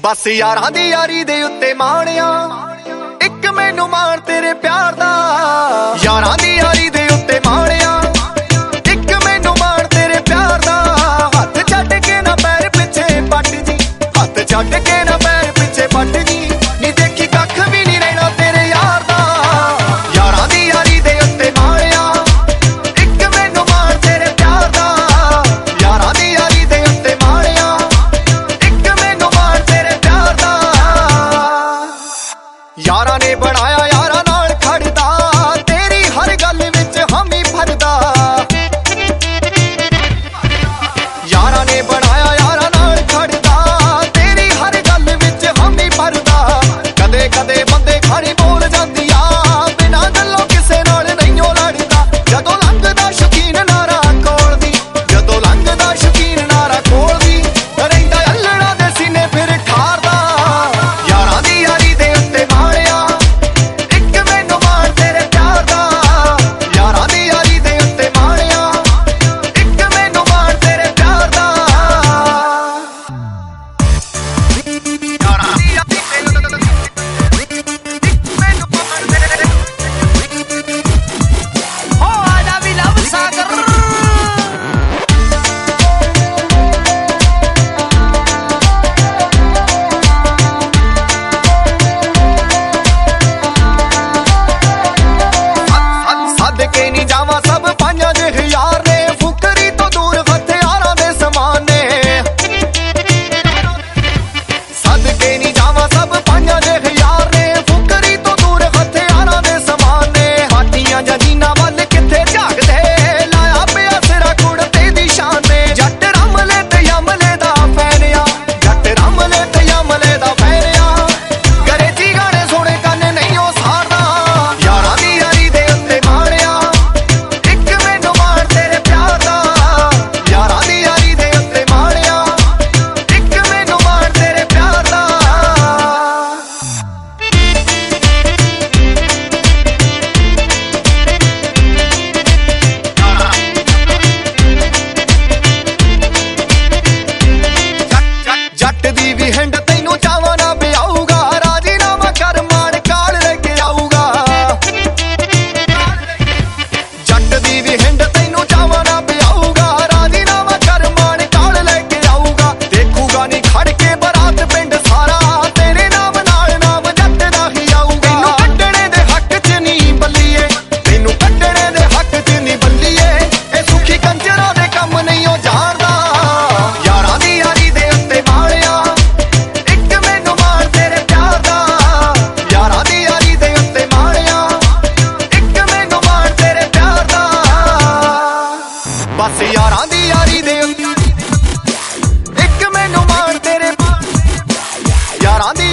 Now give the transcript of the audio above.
बस यारां दी यारी दे उत्ते माणिया इक मैनू मान तेरे प्यार दा। यारां दी यारी दे उत्ते माणिया इक मैनू मान तेरे प्यार दा। हथ छड्ड के ना पैर पिछे पट जी, हथ छड्ड के ना पैर पिछे पट जी, नी देखी कख भी नहीं रहना तेरे यार दा। यारां दी यारी दे उत्ते माणिया इक मैनू मान तेरे प्यार दा। यारां दी यारी दे उत्ते माणिया इक मैनू मान तेरे प्यार दा। यारां ने बनाया यारां नाल खड़दा, तेरी हर गल विच हामी भरदा। यारां ने बनाया यारां नाल खड़दा, तेरी हर गल विच हामी भरदा। कदे कदे बंदे खानी बोल जांदी आ, बिना गल्लों किसे नाल नहीं लड़दा। जदों लंघदा शौकीन नारा कोल दी, जदों लंघदा शौकीन नारा कोल दी, रहिंदा अल्लड़ा दे सीने फिर ठारदा। यारां दी यारी दे उत्ते माणिया इक मैनू मान तेरे प्यार दा। यारां दी यारी दे उत्ते माणिया इक मैनू मान तेरे प्यार दा। यारां दी यारी दे उत्ते इक मैनू मान तेरे। हो आजा भी लव सागर। सदके नहीं जावा सब पाइयां दे यार ने, फुकरी तो दूर हथियारां दे समान ने। सदके नहीं जावा सब पाइयां दे यार ने, फुकरी तो दूर हथियारां दे समान ने। हाथियां जनीना वल किथे झाकदे, लाया पिया सिरा कुड़ते दी शान ने। जट रमले ते यमले दा फैनिया, जट रमले ते यमले दा फैनिया, अंग्रेजी गाने सुने कन नहीं ओ सारदा। यारां दी यारी दे उत्ते माणिया इक मैनू मान तेरे प्यार दा। यारां दी यारी दे उत्ते माणिया इक मैनू मान तेरे प्यार दा। जट दी भी हिंड तैनू चावां ना पिआऊगा, राजीनामा कर मान काल लेके आऊगा। जट दी भी हिंड तैनू चावां ना पिआऊगा, राजीनामा कर मान काल लेके आऊगा। देखूगा नी खड़ के बरात पिंड सारा, तेरे नाम नाल नाम जट दा ही आऊगा। तैनू कड्डणे दे हक च नी बल्लीए, तैनू कड्डणे दे हक च नी बल्लीए, ए सुखी कंजरा दे कम नहीं ओ जाणदा। यारां दी यारी दे उत्ते माणिया इक मैनू मान तेरे प्यार दा। यारां दी यारी दे उत्ते माणिया इक मैनू मान तेरे प्यार दा। बस यारां दी यारी दे उत्ते इक मैनू मान तेरे, यारां दी